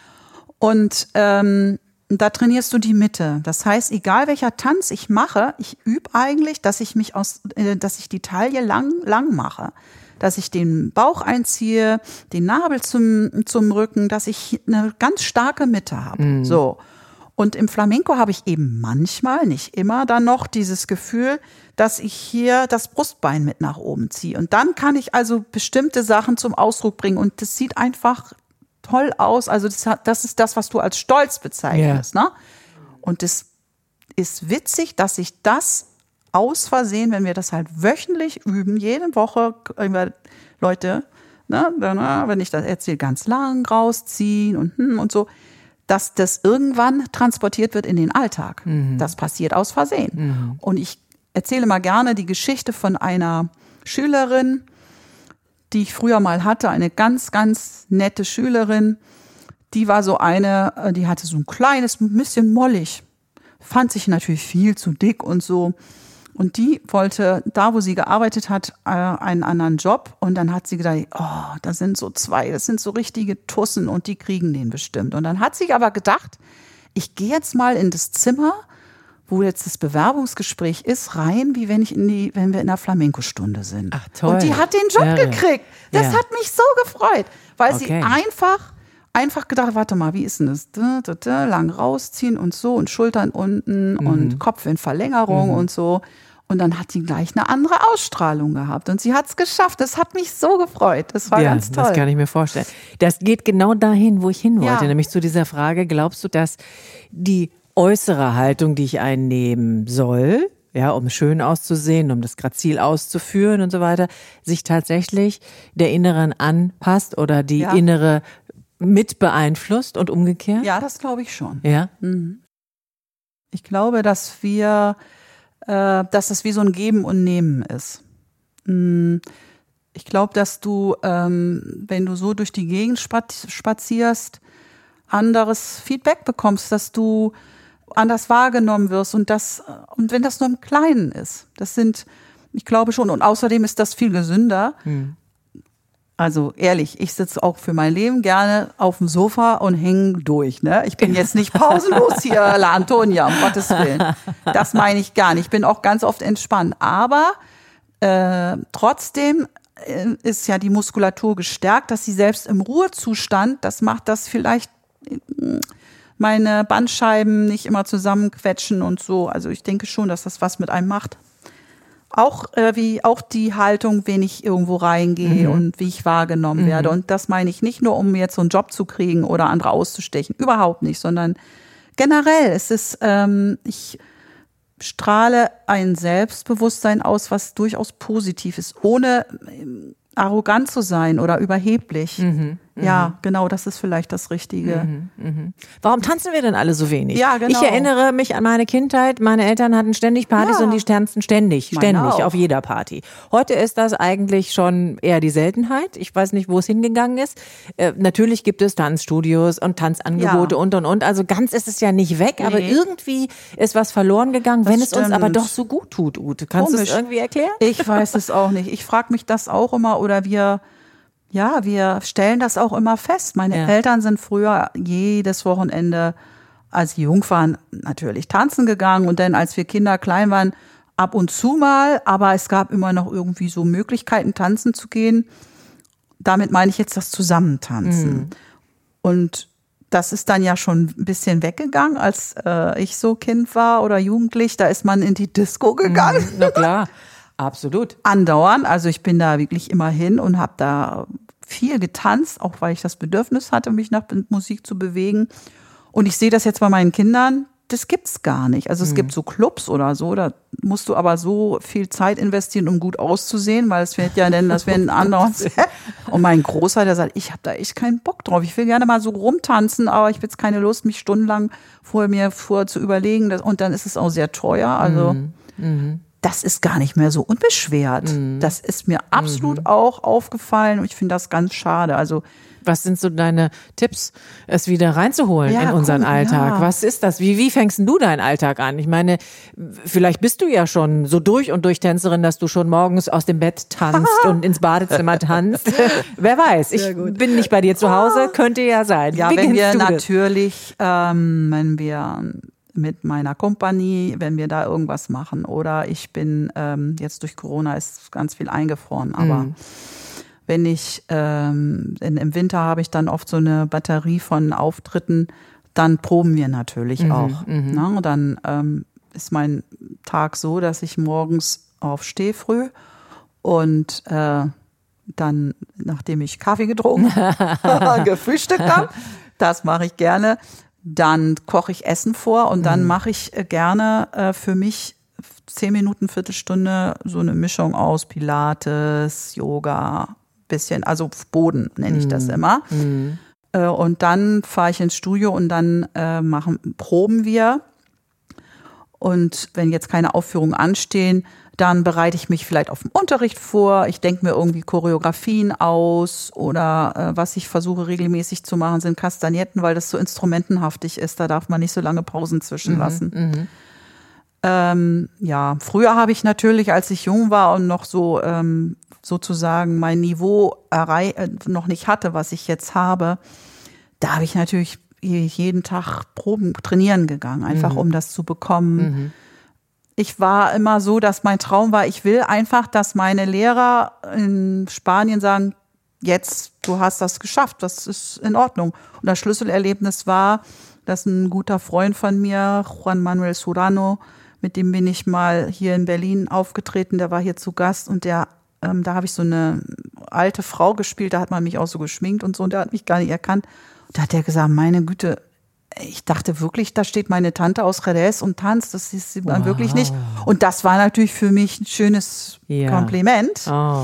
Und ähm, da trainierst du die Mitte. Das heißt, egal welcher Tanz ich mache, ich übe eigentlich, dass ich mich aus, äh, dass ich die Taille lang, lang mache, dass ich den Bauch einziehe, den Nabel zum zum Rücken, dass ich eine ganz starke Mitte habe. Mhm. So. Und im Flamenco habe ich eben manchmal, nicht immer, dann noch dieses Gefühl, dass ich hier das Brustbein mit nach oben ziehe. Und dann kann ich also bestimmte Sachen zum Ausdruck bringen. Und das sieht einfach toll aus. Also das, das ist das, was du als Stolz bezeichnest. Yeah. Ne? Und es ist witzig, dass ich das aus Versehen, wenn wir das halt wöchentlich üben, jede Woche, Leute, ne, wenn ich das erzähle, ganz lang rausziehen und, und so, dass das irgendwann transportiert wird in den Alltag. Mhm. Das passiert aus Versehen. Mhm. Und ich erzähle mal gerne die Geschichte von einer Schülerin, die ich früher mal hatte, eine ganz, ganz nette Schülerin. Die war so eine, die hatte so ein kleines, ein bisschen mollig, fand sich natürlich viel zu dick und so. Und die wollte, da wo sie gearbeitet hat, einen anderen Job. Und dann hat sie gedacht, oh, da sind so zwei, das sind so richtige Tussen und die kriegen den bestimmt. Und dann hat sie aber gedacht, ich gehe jetzt mal in das Zimmer, wo jetzt das Bewerbungsgespräch ist, rein, wie wenn ich in die, wenn wir in der Flamenco-Stunde sind. Ach toll. Und die hat den Job ja. gekriegt. Das ja. hat mich so gefreut, weil okay. sie einfach, einfach gedacht, warte mal, wie ist denn das? Da, da, da, lang rausziehen und so und Schultern unten mhm. und Kopf in Verlängerung mhm. und so. Und dann hat die gleich eine andere Ausstrahlung gehabt. Und sie hat es geschafft. Das hat mich so gefreut. Das war ja, ganz toll. Das kann ich mir vorstellen. Das geht genau dahin, wo ich hin wollte. Ja. Nämlich zu dieser Frage, glaubst du, dass die äußere Haltung, die ich einnehmen soll, ja, um schön auszusehen, um das Grazil auszuführen und so weiter, sich tatsächlich der inneren anpasst oder die ja. innere mit beeinflusst und umgekehrt? Ja, das glaube ich schon. Ja. Mhm. Ich glaube, dass wir dass das wie so ein Geben und Nehmen ist. Ich glaube, dass du, wenn du so durch die Gegend spazierst, anderes Feedback bekommst, dass du anders wahrgenommen wirst und das, und wenn das nur im Kleinen ist. Das sind, ich glaube schon, und außerdem ist das viel gesünder. Hm. Also ehrlich, ich sitze auch für mein Leben gerne auf dem Sofa und hänge durch. Ne? Ich bin jetzt nicht pausenlos hier, La Antonia, um Gottes Willen. Das meine ich gar nicht. Ich bin auch ganz oft entspannt. Aber äh, trotzdem ist ja die Muskulatur gestärkt, dass sie selbst im Ruhezustand, das macht das vielleicht meine Bandscheiben nicht immer zusammenquetschen und so. Also ich denke schon, dass das was mit einem macht. Auch äh, wie auch die Haltung, wenn ich irgendwo reingehe mhm. und wie ich wahrgenommen mhm. werde. Und das meine ich nicht nur, um jetzt so einen Job zu kriegen oder andere auszustechen. Überhaupt nicht, sondern generell. Es ist, ähm, ich strahle ein Selbstbewusstsein aus, was durchaus positiv ist, ohne ähm, arrogant zu sein oder überheblich. Mhm. Ja, genau, das ist vielleicht das Richtige. Mhm, mhm. Warum tanzen wir denn alle so wenig? Ja, genau. Ich erinnere mich an meine Kindheit. Meine Eltern hatten ständig Partys Ja. und die tanzen ständig, Meine ständig auch. auf jeder Party. Heute ist das eigentlich schon eher die Seltenheit. Ich weiß nicht, wo es hingegangen ist. Äh, natürlich gibt es Tanzstudios und Tanzangebote Ja. und, und, und. Also ganz ist es ja nicht weg, aber Nee. irgendwie ist was verloren gegangen, Das wenn es uns stimmt. aber doch so gut tut, Ute. Kannst du es Komisch. irgendwie erklären? Ich weiß es auch nicht. Ich frage mich das auch immer oder wir, ja, wir stellen das auch immer fest. Meine Ja. Eltern sind früher jedes Wochenende, als sie jung waren, natürlich tanzen gegangen und dann, als wir Kinder klein waren, ab und zu mal, aber es gab immer noch irgendwie so Möglichkeiten, tanzen zu gehen. Damit meine ich jetzt das Zusammentanzen. Mhm. Und das ist dann ja schon ein bisschen weggegangen, als äh, ich so Kind war oder jugendlich. Da ist man in die Disco gegangen. Na klar, absolut. Andauernd. Also ich bin da wirklich immer hin und habe da viel getanzt, auch weil ich das Bedürfnis hatte, mich nach Musik zu bewegen. Und ich sehe das jetzt bei meinen Kindern, das gibt's gar nicht. Also es gibt so Clubs oder so, da musst du aber so viel Zeit investieren, um gut auszusehen, weil es wird ja dann, das werden andauernd. Und mein Großer, der sagt, ich habe da echt keinen Bock drauf. Ich will gerne mal so rumtanzen, aber ich habe jetzt keine Lust, mich stundenlang vor mir vor zu überlegen. Das, und dann ist es auch sehr teuer. Also das ist gar nicht mehr so unbeschwert. Das ist mir absolut auch aufgefallen und ich finde das ganz schade. Also Was sind so deine Tipps, es wieder reinzuholen Ja, in unseren komm, Alltag? ja. Was ist das? Wie, wie fängst denn du deinen Alltag an? Ich meine, vielleicht bist du ja schon so durch und durch Tänzerin, dass du schon morgens aus dem Bett tanzt und ins Badezimmer tanzt. Wer weiß, ich bin nicht bei dir zu Hause, könnte ja sein. ja, wie wenn wir gewinnst du das? natürlich, ähm, wenn wir mit meiner Kompanie, wenn wir da irgendwas machen oder ich bin, ähm, jetzt durch Corona ist ganz viel eingefroren, aber wenn ich, ähm, in, im Winter habe ich dann oft so eine Batterie von Auftritten, dann proben wir natürlich auch. Ne? Dann ähm, ist mein Tag so, dass ich morgens aufstehe früh und äh, dann, nachdem ich Kaffee getrunken, gefrühstückt habe, das mache ich gerne, dann koche ich Essen vor und dann mache ich äh, gerne äh, für mich zehn Minuten, Viertelstunde so eine Mischung aus Pilates, Yoga, bisschen, also Boden nenne ich das immer. Äh, und dann fahre ich ins Studio und dann äh, machen, proben wir. Und wenn jetzt keine Aufführungen anstehen, dann bereite ich mich vielleicht auf den Unterricht vor. Ich denke mir irgendwie Choreografien aus oder äh, was ich versuche regelmäßig zu machen, sind Kastagnetten, weil das so instrumentenhaftig ist. Da darf man nicht so lange Pausen zwischenlassen. Ähm, ja, früher habe ich natürlich, als ich jung war und noch so ähm, sozusagen mein Niveau errei- äh, noch nicht hatte, was ich jetzt habe, da habe ich natürlich jeden Tag Proben trainieren gegangen, einfach um das zu bekommen. Ich war immer so, dass mein Traum war, ich will einfach, dass meine Lehrer in Spanien sagen, jetzt, du hast das geschafft, das ist in Ordnung. Und das Schlüsselerlebnis war, dass ein guter Freund von mir, Juan Manuel Surano, mit dem bin ich mal hier in Berlin aufgetreten, der war hier zu Gast und der, ähm, da habe ich so eine alte Frau gespielt, da hat man mich auch so geschminkt und so und der hat mich gar nicht erkannt. Und da hat er gesagt, meine Güte, ich dachte wirklich, da steht meine Tante aus Jerez und tanzt, das sieht man wirklich nicht. Und das war natürlich für mich ein schönes Ja. Kompliment, Oh.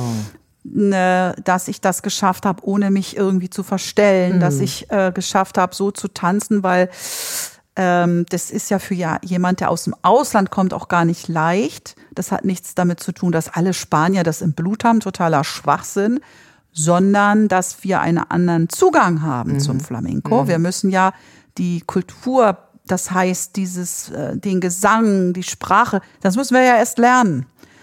ne, dass ich das geschafft habe, ohne mich irgendwie zu verstellen, Mhm. dass ich äh, geschafft habe, so zu tanzen, weil ähm, das ist ja für ja, jemand, der aus dem Ausland kommt, auch gar nicht leicht. Das hat nichts damit zu tun, dass alle Spanier das im Blut haben, totaler Schwachsinn, sondern dass wir einen anderen Zugang haben Mhm. zum Flamenco. Wir müssen ja die Kultur, das heißt dieses, äh, den Gesang, die Sprache, das müssen wir ja erst lernen.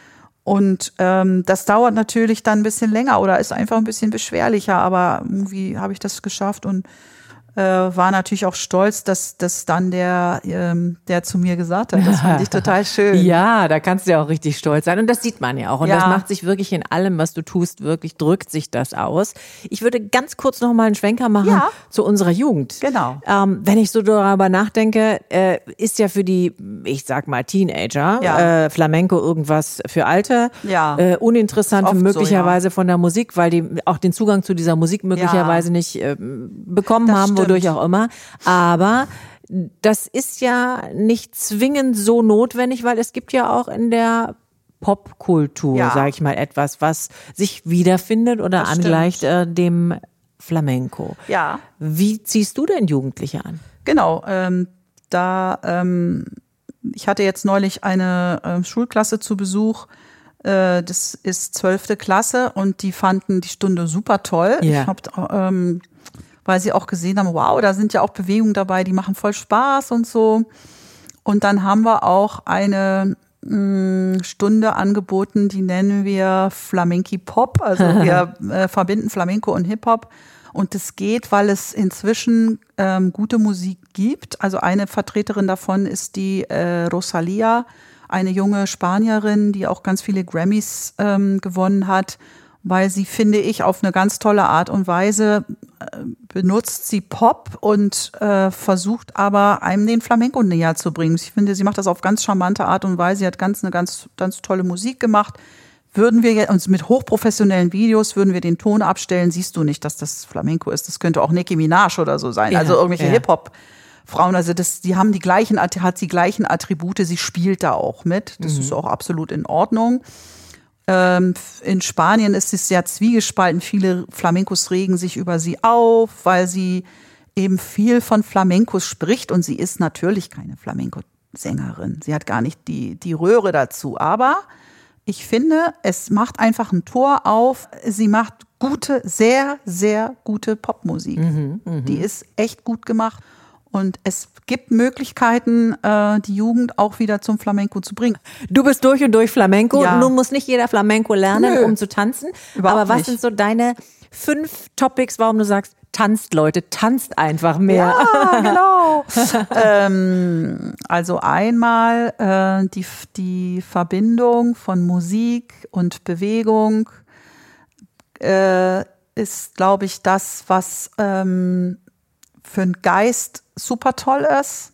Und ähm, das dauert natürlich dann ein bisschen länger oder ist einfach ein bisschen beschwerlicher, aber irgendwie habe ich das geschafft und äh, war natürlich auch stolz, dass, dass dann der, ähm, der zu mir gesagt hat, das fand ich total schön. Ja, da kannst du ja auch richtig stolz sein. Und das sieht man ja auch. Und Ja. das macht sich wirklich in allem, was du tust, wirklich drückt sich das aus. Ich würde ganz kurz noch mal einen Schwenker machen Ja. zu unserer Jugend. Genau. Ähm, wenn ich so darüber nachdenke, äh, ist ja für die, ich sag mal, Teenager, Ja. äh, Flamenco irgendwas für Alte, Ja. äh, uninteressant Ist oft so, möglicherweise von der Musik, weil die auch den Zugang zu dieser Musik möglicherweise nicht äh, bekommen Das haben, stimmt. wodurch auch immer. Aber das ist ja nicht zwingend so notwendig, weil es gibt ja auch in der Popkultur, Ja. sage ich mal, etwas, was sich wiederfindet oder Das angleicht äh, dem Flamenco. Ja. Wie ziehst du denn Jugendliche an? Genau, ähm, da ähm, ich hatte jetzt neulich eine äh, Schulklasse zu Besuch. Äh, das ist zwölfte Klasse und die fanden die Stunde super toll. Ja. Ich hab, ähm, weil sie auch gesehen haben, wow, da sind ja auch Bewegungen dabei, die machen voll Spaß und so. Und dann haben wir auch eine mh, Stunde angeboten, die nennen wir Flamenki Pop. Also wir äh, verbinden Flamenco und Hip-Hop. Und das geht, weil es inzwischen ähm, gute Musik gibt. Also eine Vertreterin davon ist die äh, Rosalia, eine junge Spanierin, die auch ganz viele Grammys ähm, gewonnen hat, weil sie, finde ich, auf eine ganz tolle Art und Weise äh, benutzt sie Pop und äh, versucht aber einem den Flamenco näher zu bringen. Ich finde, sie macht das auf ganz charmante Art und Weise. Sie hat ganz eine ganz, ganz tolle Musik gemacht. Würden wir uns mit hochprofessionellen Videos, würden wir den Ton abstellen, siehst du nicht, dass das Flamenco ist. Das könnte auch Nicki Minaj oder so sein. Ja, also irgendwelche ja. Hip-Hop-Frauen, also das, die haben die gleichen, hat die gleichen Attribute, sie spielt da auch mit. Das mhm. ist auch absolut in Ordnung. Ähm, in Spanien ist es sehr zwiegespalten. Viele Flamencos regen sich über sie auf, weil sie eben viel von Flamencos spricht und sie ist natürlich keine Flamenco-Sängerin. Sie hat gar nicht die, die Röhre dazu, aber ich finde, es macht einfach ein Tor auf. Sie macht gute, sehr, sehr gute Popmusik. Mhm, mh. Die ist echt gut gemacht. Und es gibt Möglichkeiten, äh, die Jugend auch wieder zum Flamenco zu bringen. Du bist durch und durch Flamenco. Ja. Nun muss nicht jeder Flamenco lernen, Nö. um zu tanzen. Überhaupt Aber was nicht. sind so deine fünf Topics, warum du sagst, tanzt, Leute, tanzt einfach mehr? Ja, genau. ähm, also einmal äh, die, die Verbindung von Musik und Bewegung äh, ist, glaube ich, das, was ähm, für den Geist super toll ist.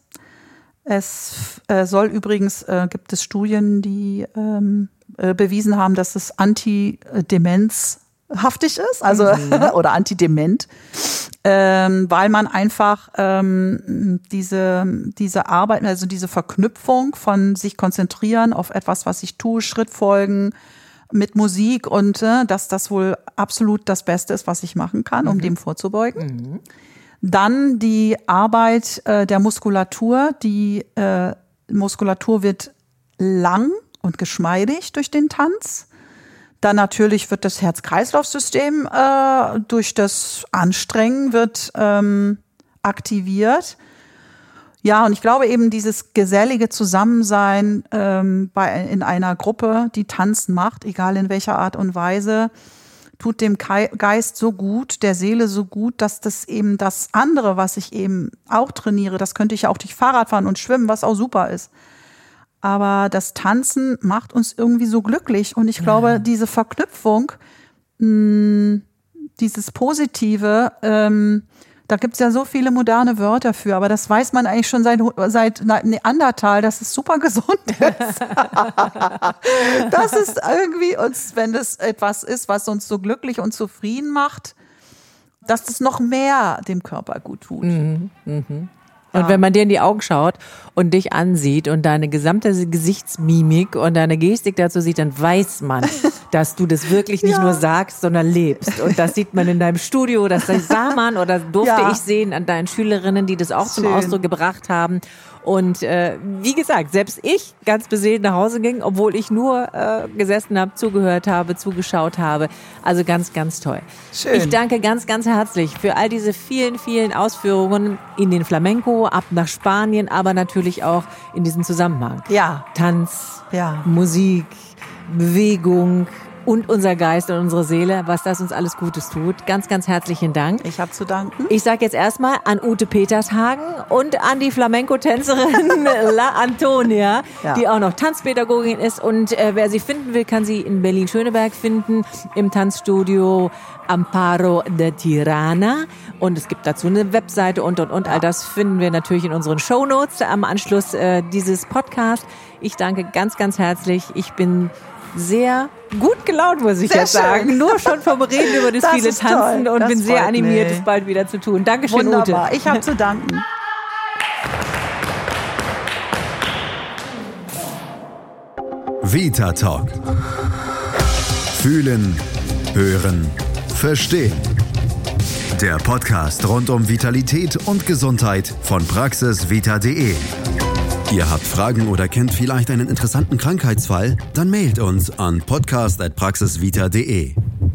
Es äh, soll übrigens, äh, gibt es Studien, die ähm, äh, bewiesen haben, dass es antidemenzhaftig ist, also mhm. oder antidement, ähm, weil man einfach ähm, diese diese Arbeit, also diese Verknüpfung von sich konzentrieren auf etwas, was ich tue, Schritt folgen mit Musik und äh, dass das wohl absolut das Beste ist, was ich machen kann, um mhm. dem vorzubeugen. Mhm. Dann die Arbeit äh, der Muskulatur. Die äh, Muskulatur wird lang und geschmeidig durch den Tanz. Dann natürlich wird das Herz-Kreislauf-System äh, durch das Anstrengen wird ähm, aktiviert. Ja, und ich glaube eben dieses gesellige Zusammensein ähm, bei, in einer Gruppe, die Tanzen macht, egal in welcher Art und Weise, tut dem Geist so gut, der Seele so gut, dass das eben das andere, was ich eben auch trainiere, das könnte ich ja auch durch Fahrrad fahren und schwimmen, was auch super ist. Aber das Tanzen macht uns irgendwie so glücklich und ich glaube, ja. diese Verknüpfung, mh, dieses Positive, ähm, da gibt's ja so viele moderne Wörter für, aber das weiß man eigentlich schon seit, seit Neandertal, dass es super gesund ist. Das ist irgendwie uns, wenn das etwas ist, was uns so glücklich und zufrieden macht, dass das noch mehr dem Körper gut tut. Mhm, mhm. Und wenn man dir in die Augen schaut und dich ansieht und deine gesamte Gesichtsmimik und deine Gestik dazu sieht, dann weiß man, dass du das wirklich nicht ja. nur sagst, sondern lebst. Und das sieht man in deinem Studio, das sah man oder durfte ja. ich sehen an deinen Schülerinnen, die das auch Schön. zum Ausdruck gebracht haben. Und äh, wie gesagt, selbst ich ganz beseelt nach Hause ging, obwohl ich nur äh, gesessen habe, zugehört habe, zugeschaut habe. Also ganz, ganz toll. Schön. Ich danke ganz, ganz herzlich für all diese vielen, vielen Ausführungen in den Flamenco, ab nach Spanien, aber natürlich auch in diesem Zusammenhang. Ja. Tanz, ja. Musik, Bewegung und unser Geist und unsere Seele, was das uns alles Gutes tut. Ganz, ganz herzlichen Dank. Ich habe zu danken. Ich sage jetzt erstmal an Ute Petershagen und an die Flamenco-Tänzerin La Antonia, ja. die auch noch Tanzpädagogin ist. Und äh, wer sie finden will, kann sie in Berlin-Schöneberg finden, im Tanzstudio Amparo de Tirana. Und es gibt dazu eine Webseite und, und, und. All das finden wir natürlich in unseren Shownotes am Anschluss äh, dieses Podcasts. Ich danke ganz, ganz herzlich. Ich bin sehr gut gelaunt, muss ich sehr jetzt schön. sagen. Nur schon vom Reden über das, das viele Tanzen toll. und das bin sehr animiert, mich. es bald wieder zu tun. Dankeschön, Wunderbar. Ute. Ich habe zu danken. Vita Talk. Fühlen, hören, verstehen. Der Podcast rund um Vitalität und Gesundheit von praxis vita punkt de. Ihr habt Fragen oder kennt vielleicht einen interessanten Krankheitsfall? Dann mailt uns an podcast at praxis vita punkt de.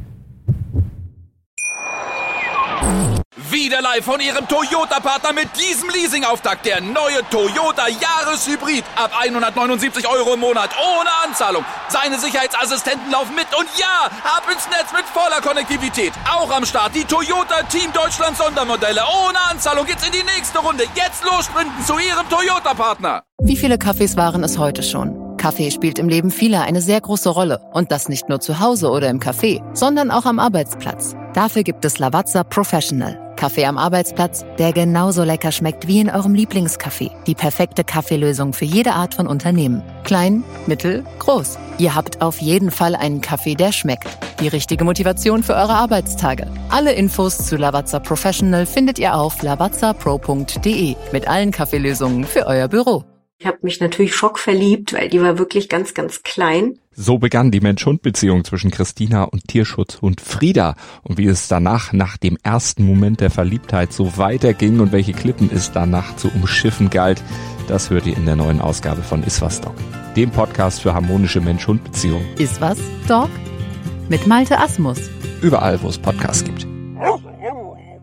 Wieder live von Ihrem Toyota-Partner mit diesem Leasing-Auftakt. Der neue Toyota Jahreshybrid. Ab hundertneunundsiebzig Euro im Monat. Ohne Anzahlung. Seine Sicherheitsassistenten laufen mit. Und ja, ab ins Netz mit voller Konnektivität. Auch am Start die Toyota Team Deutschland Sondermodelle. Ohne Anzahlung geht's in die nächste Runde. Jetzt los sprinten zu Ihrem Toyota-Partner. Wie viele Kaffees waren es heute schon? Kaffee spielt im Leben vieler eine sehr große Rolle. Und das nicht nur zu Hause oder im Café, sondern auch am Arbeitsplatz. Dafür gibt es Lavazza Professional. Kaffee am Arbeitsplatz, der genauso lecker schmeckt wie in eurem Lieblingscafé. Die perfekte Kaffeelösung für jede Art von Unternehmen. Klein, mittel, groß. Ihr habt auf jeden Fall einen Kaffee, der schmeckt. Die richtige Motivation für eure Arbeitstage. Alle Infos zu Lavazza Professional findet ihr auf lavazza pro punkt de mit allen Kaffeelösungen für euer Büro. Ich habe mich natürlich schockverliebt, weil die war wirklich ganz, ganz klein. So begann die Mensch-Hund-Beziehung zwischen Christina und Tierschutzhund Frieda. Und wie es danach, nach dem ersten Moment der Verliebtheit, so weiterging und welche Klippen es danach zu umschiffen galt, das hört ihr in der neuen Ausgabe von Iswas Dog, dem Podcast für harmonische Mensch-Hund-Beziehungen. Iswas Dog? Mit Malte Asmus. Überall, wo es Podcasts gibt.